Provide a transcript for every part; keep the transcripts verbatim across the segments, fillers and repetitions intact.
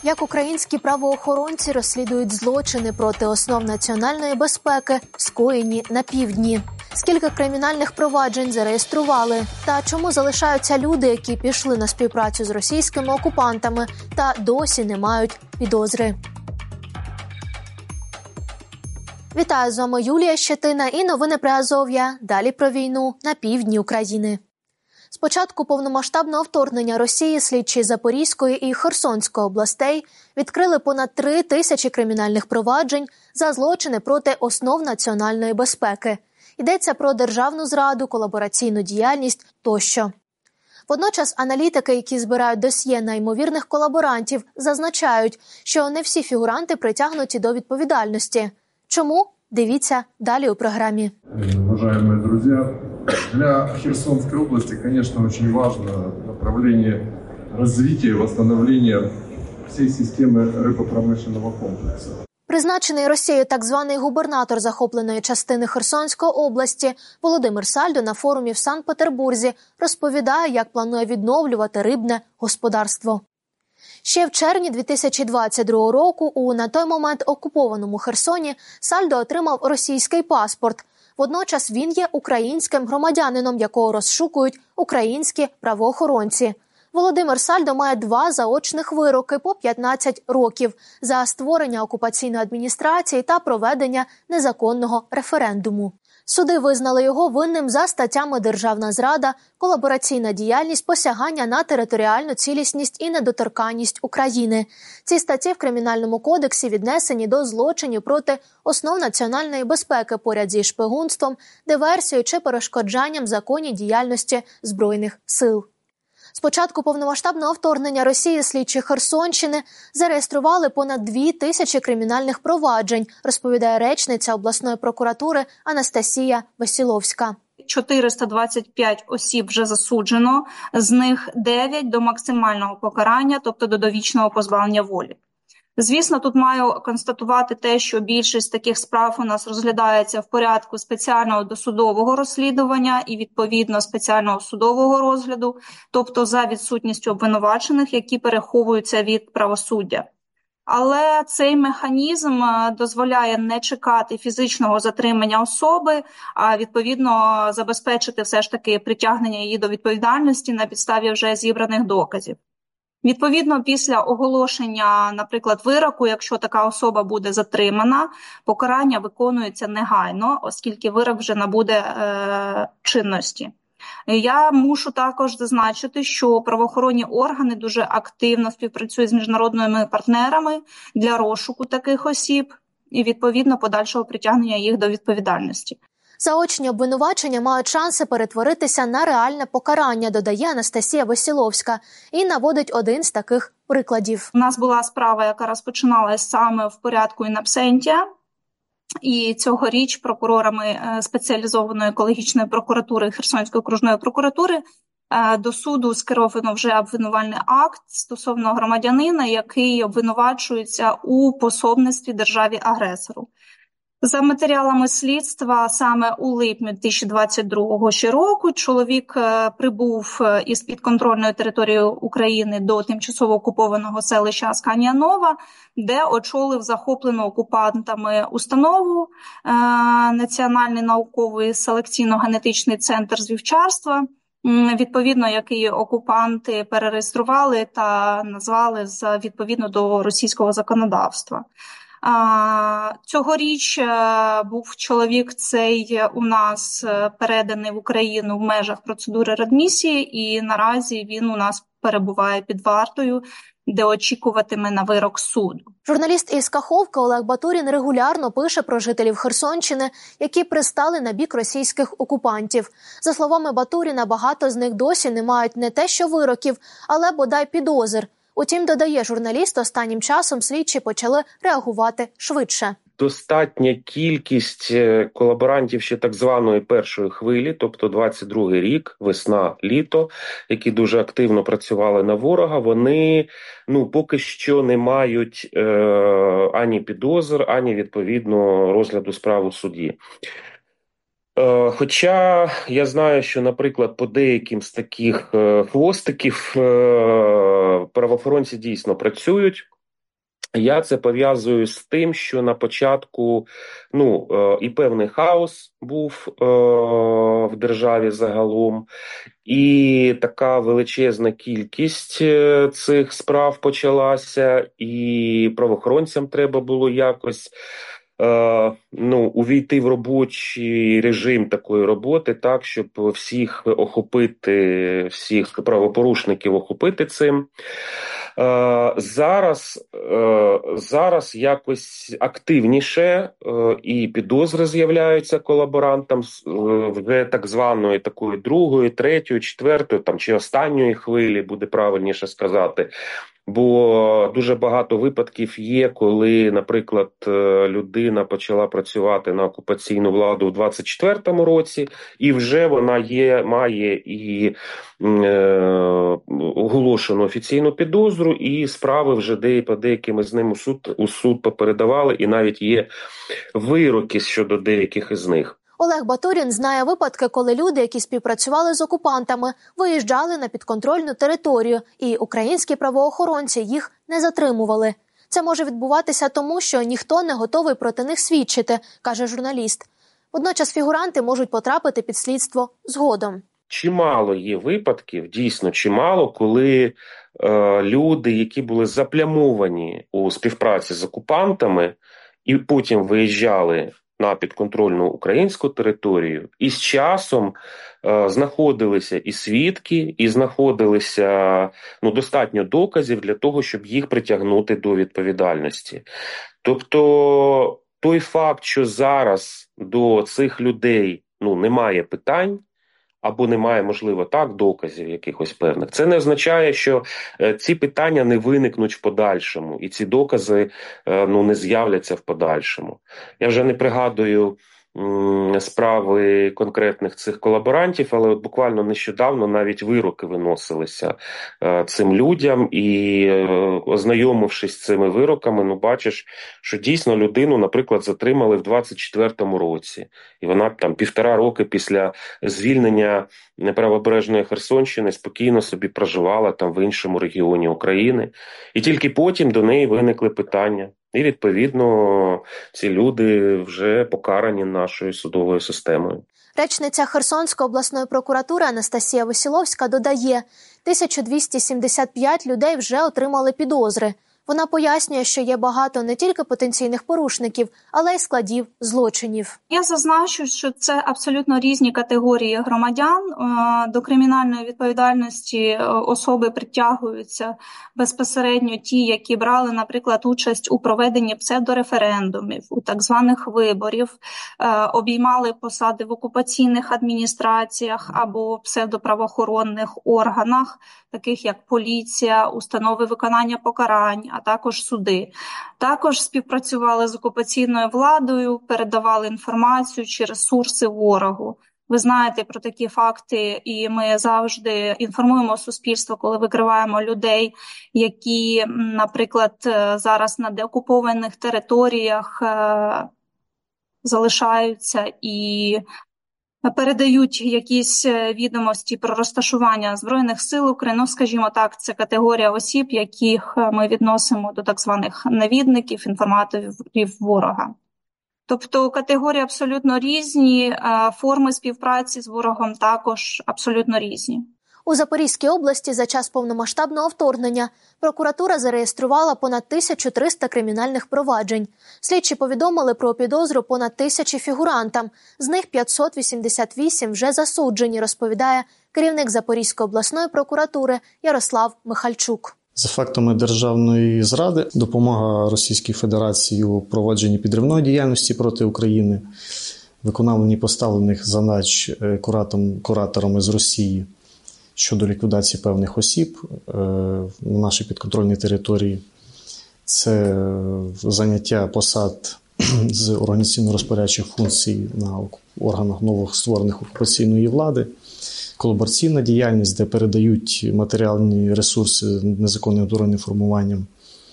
Як українські правоохоронці розслідують злочини проти основ національної безпеки, скоєні на півдні? Скільки кримінальних проваджень зареєстрували? Та чому залишаються люди, які пішли на співпрацю з російськими окупантами та досі не мають підозри? Вітаю, з вами Юлія Щетина і новини Приазов'я. Далі про війну на півдні України. З початку повномасштабного вторгнення Росії слідчі Запорізької і Херсонської областей відкрили понад три тисячі кримінальних проваджень за злочини проти основ національної безпеки. Йдеться про державну зраду, колабораційну діяльність тощо. Водночас аналітики, які збирають досьє на ймовірних колаборантів, зазначають, що не всі фігуранти притягнуті до відповідальності. Чому? Дивіться далі у програмі. Уважаемые друзья, для Херсонской области, конечно, очень важно направление развития и восстановления всей системы рыбопромышленного комплекса. Призначений Росією так званий губернатор захопленої частини Херсонської області Володимир Сальдо на форумі в Санкт-Петербурзі розповідає, як планує відновлювати рибне господарство. Ще в червні дві тисячі двадцять другого року у на той момент окупованому Херсоні Сальдо отримав російський паспорт. Водночас він є українським громадянином, якого розшукують українські правоохоронці. Володимир Сальдо має два заочних вироки по п'ятнадцять років за створення окупаційної адміністрації та проведення незаконного референдуму. Суди визнали його винним за статтями «Державна зрада», «Колабораційна діяльність», «Посягання на територіальну цілісність» і «Недоторканність України». Ці статті в Кримінальному кодексі віднесені до злочинів проти основ національної безпеки поряд зі шпигунством, диверсією чи перешкоджанням законній діяльності Збройних сил. З початку повномасштабного вторгнення Росії слідчі Херсонщини зареєстрували понад дві тисячі кримінальних проваджень, розповідає речниця обласної прокуратури Анастасія Васіловська. чотириста двадцять п'ять осіб вже засуджено, з них дев'ять до максимального покарання, тобто до довічного позбавлення волі. Звісно, тут маю констатувати те, що більшість таких справ у нас розглядається в порядку спеціального досудового розслідування і, відповідно, спеціального судового розгляду, тобто за відсутністю обвинувачених, які переховуються від правосуддя. Але цей механізм дозволяє не чекати фізичного затримання особи, а, відповідно, забезпечити все ж таки притягнення її до відповідальності на підставі вже зібраних доказів. Відповідно, після оголошення, наприклад, вироку, якщо така особа буде затримана, покарання виконується негайно, оскільки вирок вже набуде е, чинності. Я мушу також зазначити, що правоохоронні органи дуже активно співпрацюють з міжнародними партнерами для розшуку таких осіб і, відповідно, подальшого притягнення їх до відповідальності. Заочні обвинувачення мають шанси перетворитися на реальне покарання, додає Анастасія Васіловська, і наводить один з таких прикладів. У нас була справа, яка розпочиналась саме в порядку in absentia, і цьогоріч прокурорами спеціалізованої екологічної прокуратури Херсонської окружної прокуратури до суду скеровано вже обвинувальний акт стосовно громадянина, який обвинувачується у пособництві державі-агресору. За матеріалами слідства, саме у липні дві тисячі двадцять другого ще року чоловік прибув із підконтрольної території України до тимчасово окупованого селища Асканія Нова, де очолив захоплену окупантами установу е, Національний науковий селекційно-генетичний центр з вівчарства, відповідно, який окупанти перереєстрували та назвали за відповідно до російського законодавства. Цьогоріч був чоловік цей у нас переданий в Україну в межах процедури реадмісії, і наразі він у нас перебуває під вартою, де очікуватиме на вирок суду. Журналіст із Каховки Олег Батурін регулярно пише про жителів Херсонщини, які пристали на бік російських окупантів. За словами Батуріна, багато з них досі не мають не те що вироків, але бодай підозр. Утім, додає журналіст, останнім часом слідчі почали реагувати швидше. Достатня кількість колаборантів ще так званої першої хвилі, тобто двадцять другий рік, весна, літо, які дуже активно працювали на ворога, вони ну поки що не мають е, ані підозр, ані відповідно розгляду справ у суді. Хоча я знаю, що, наприклад, по деяким з таких хвостиків правоохоронці дійсно працюють, Я це пов'язую з тим, що на початку ну, і певний хаос був в державі загалом, і така величезна кількість цих справ почалася, і правоохоронцям треба було якось ну, увійти в робочий режим такої роботи, так, щоб всіх охопити, всіх правопорушників охопити цим. Зараз, зараз якось активніше і підозри з'являються колаборантам вже так званої такої другої, третьої, четвертої там, чи останньої хвилі, буде правильніше сказати. Бо дуже багато випадків є, коли, наприклад, людина почала працювати на окупаційну владу у двадцять четвертому році, і вже вона є, має і е, оголошену офіційну підозру, і справи вже де, по деяким із ним у суд, у суд попередавали, і навіть є вироки щодо деяких із них. Олег Батурін знає випадки, коли люди, які співпрацювали з окупантами, виїжджали на підконтрольну територію, і українські правоохоронці їх не затримували. Це може відбуватися тому, що ніхто не готовий проти них свідчити, каже журналіст. Водночас фігуранти можуть потрапити під слідство згодом. Чимало є випадків, дійсно чимало, коли е, люди, які були заплямовані у співпраці з окупантами і потім виїжджали на підконтрольну українську територію, і з часом е, знаходилися і свідки, і знаходилися ну, достатньо доказів для того, щоб їх притягнути до відповідальності. Тобто той факт, що зараз до цих людей ну, немає питань, або немає, можливо, так, доказів якихось певних, це не означає, що е, ці питання не виникнуть в подальшому, і ці докази е, ну, не з'являться в подальшому. Я вже не пригадую м, справи конкретних цих колаборантів, але от буквально нещодавно навіть вироки виносилися е, цим людям, і е, ознайомившись з цими вироками, ну, бачиш, що дійсно людину, наприклад, затримали в двадцять четвертому році, і вона там півтора роки після звільнення неправобережної Херсонщини спокійно собі проживала там в іншому регіоні України. І тільки потім до неї виникли питання. І, відповідно, ці люди вже покарані нашою судовою системою. Речниця Херсонської обласної прокуратури Анастасія Весіловська додає, тисяча двісті сімдесят п'ять людей вже отримали підозри. Вона пояснює, що є багато не тільки потенційних порушників, але й складів злочинів. Я зазначу, що це абсолютно різні категорії громадян. До кримінальної відповідальності особи притягуються безпосередньо ті, які брали, наприклад, участь у проведенні псевдореферендумів, у так званих виборів, обіймали посади в окупаційних адміністраціях або псевдоправоохоронних органах, таких як поліція, установи виконання покарань, а також суди. Також співпрацювали з окупаційною владою, передавали інформацію чи ресурси ворогу. Ви знаєте про такі факти, і ми завжди інформуємо суспільство, коли викриваємо людей, які, наприклад, зараз на деокупованих територіях залишаються і передають якісь відомості про розташування Збройних сил України. Ну, скажімо так, це категорія осіб, яких ми відносимо до так званих навідників, інформаторів ворога. Тобто категорії абсолютно різні, форми співпраці з ворогом також абсолютно різні. У Запорізькій області за час повномасштабного вторгнення прокуратура зареєструвала понад тисячу триста кримінальних проваджень. Слідчі повідомили про підозру понад тисячі фігурантам. З них п'ятсот вісімдесят вісім вже засуджені, розповідає керівник Запорізької обласної прокуратури Ярослав Михальчук. За фактами державної зради, допомога Російській Федерації у провадженні підривної діяльності проти України, виконанні поставлених задач кураторами з Росії щодо ліквідації певних осіб на нашій підконтрольній території, це заняття посад з організаційно-розпорядчих функцій на органах нових створених окупаційної влади, колабораційна діяльність, де передають матеріальні ресурси незаконним утвореним формуванням,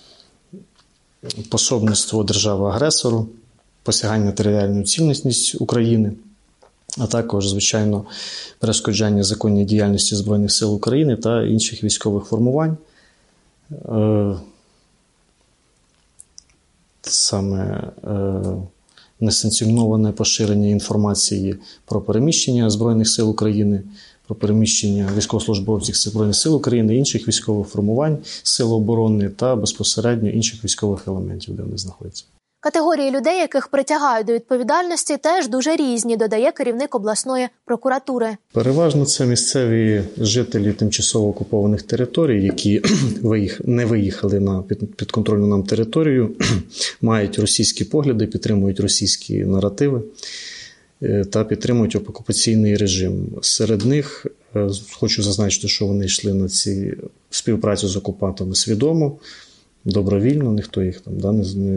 пособництво держави-агресору, посягання на територіальну цілісність України, а також, звичайно, перешкоджання законній діяльності Збройних сил України та інших військових формувань. саме несанкціоноване поширення інформації про переміщення Збройних сил України, про переміщення військовослужбовців Збройних сил України, інших військових формувань Сил оборони та безпосередньо інших військових елементів, де вони знаходяться. Категорії людей, яких притягають до відповідальності, теж дуже різні, додає керівник обласної прокуратури. Переважно це місцеві жителі тимчасово окупованих територій, які не виїхали на підконтрольну нам територію, мають російські погляди, підтримують російські наративи та підтримують окупаційний режим. Серед них хочу зазначити, що вони йшли на ці співпрацю з окупантами свідомо, добровільно, ніхто їх там да, не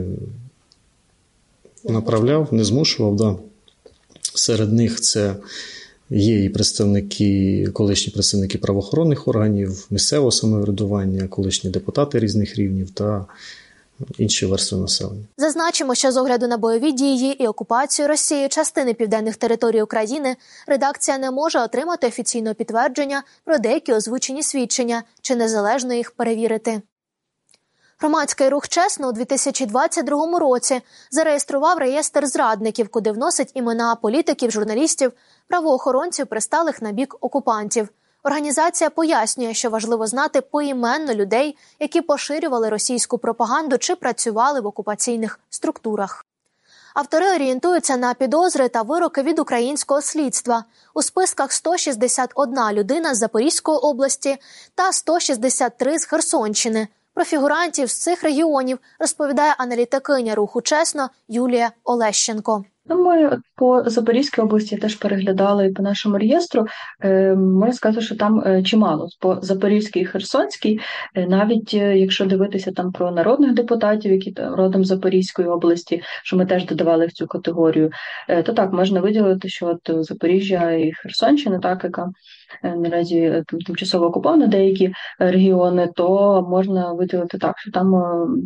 направляв, не змушував. Да. Серед них це є і представники, колишні представники правоохоронних органів, місцевого самоврядування, колишні депутати різних рівнів та інші верстви населення. Зазначимо, що з огляду на бойові дії і окупацію Росією частини південних територій України редакція не може отримати офіційного підтвердження про деякі озвучені свідчення чи незалежно їх перевірити. Громадський рух «Чесно» у дві тисячі двадцять другому році зареєстрував реєстр зрадників, куди вносить імена політиків, журналістів, правоохоронців, присталих на бік окупантів. Організація пояснює, що важливо знати поіменно людей, які поширювали російську пропаганду чи працювали в окупаційних структурах. Автори орієнтуються на підозри та вироки від українського слідства. У списках сто шістдесят одна людина з Запорізької області та сто шістдесят три з Херсонщини. Про фігурантів з цих регіонів розповідає аналітикиня руху «Чесно» Юлія Олещенко. Ми по Запорізькій області теж переглядали по нашому реєстру. Можна сказати, що там чимало. По Запорізькій і Херсонській, навіть якщо дивитися там про народних депутатів, які родом з Запорізької області, що ми теж додавали в цю категорію, то так, можна виділити, що от Запоріжжя і Херсонщина, так, яка наразі тимчасово окупована деякі регіони, то можна виділити так, що там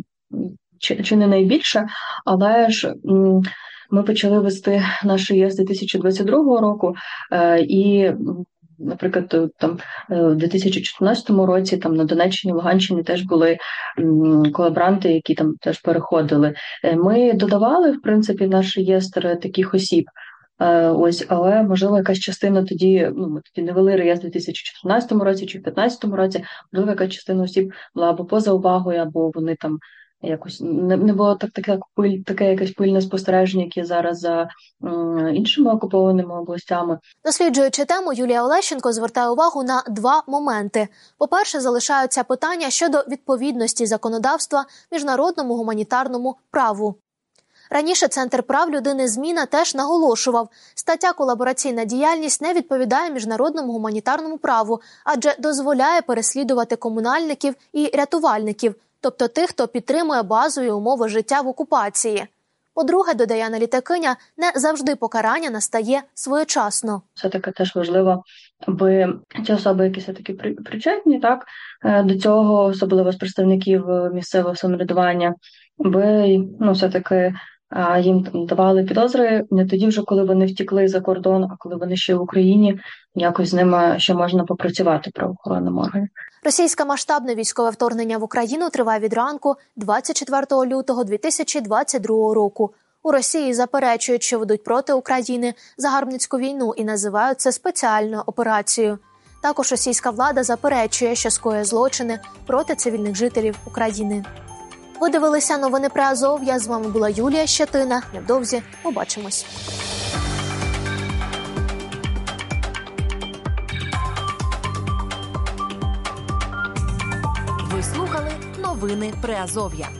чи, чи не найбільше, але ж ми почали вести наш реєстр дві тисячі двадцять другого року, і, наприклад, там в дві тисячі чотирнадцятому році там на Донеччині, Луганщині теж були колаборанти, які там теж переходили. Ми додавали, в принципі, в наш реєстр таких осіб. Ось, але, можливо, якась частина тоді, ну, ми тоді не вели реєстр у дві тисячі чотирнадцятому році чи в дві тисячі п'ятнадцятому році, можливо, якась частина осіб була або поза увагою, або вони там якось не, не було так, таке, пиль, таке якесь пильне спостереження, яке зараз за м, іншими окупованими областями. Досліджуючи тему, Юлія Олещенко звертає увагу на два моменти. По-перше, залишаються питання щодо відповідності законодавства міжнародному гуманітарному праву. Раніше Центр прав людини «Зміна» теж наголошував, стаття «Колабораційна діяльність» не відповідає міжнародному гуманітарному праву, адже дозволяє переслідувати комунальників і рятувальників, тобто тих, хто підтримує базові умови життя в окупації. По-друге, додає аналітикиня, не завжди покарання настає своєчасно. Все-таки теж важливо, аби ці особи, які все-таки причетні, так, до цього, особливо з представників місцевого самоврядування, аби, ну, все-таки їм давали підозри не тоді вже, коли вони втекли за кордон, а коли вони ще в Україні, якось з ними ще можна попрацювати правоохоронним органам. Російське масштабне військове вторгнення в Україну триває від ранку двадцять четвертого лютого дві тисячі двадцять другого року. У Росії заперечують, що ведуть проти України загарбницьку війну і називають це спеціальною операцією. Також російська влада заперечує, що скоює злочини проти цивільних жителів України. Ви дивилися новини про Азов'я. З вами була Юлія Щетина. Невдовзі побачимось. Ви слухали новини Приазов'я.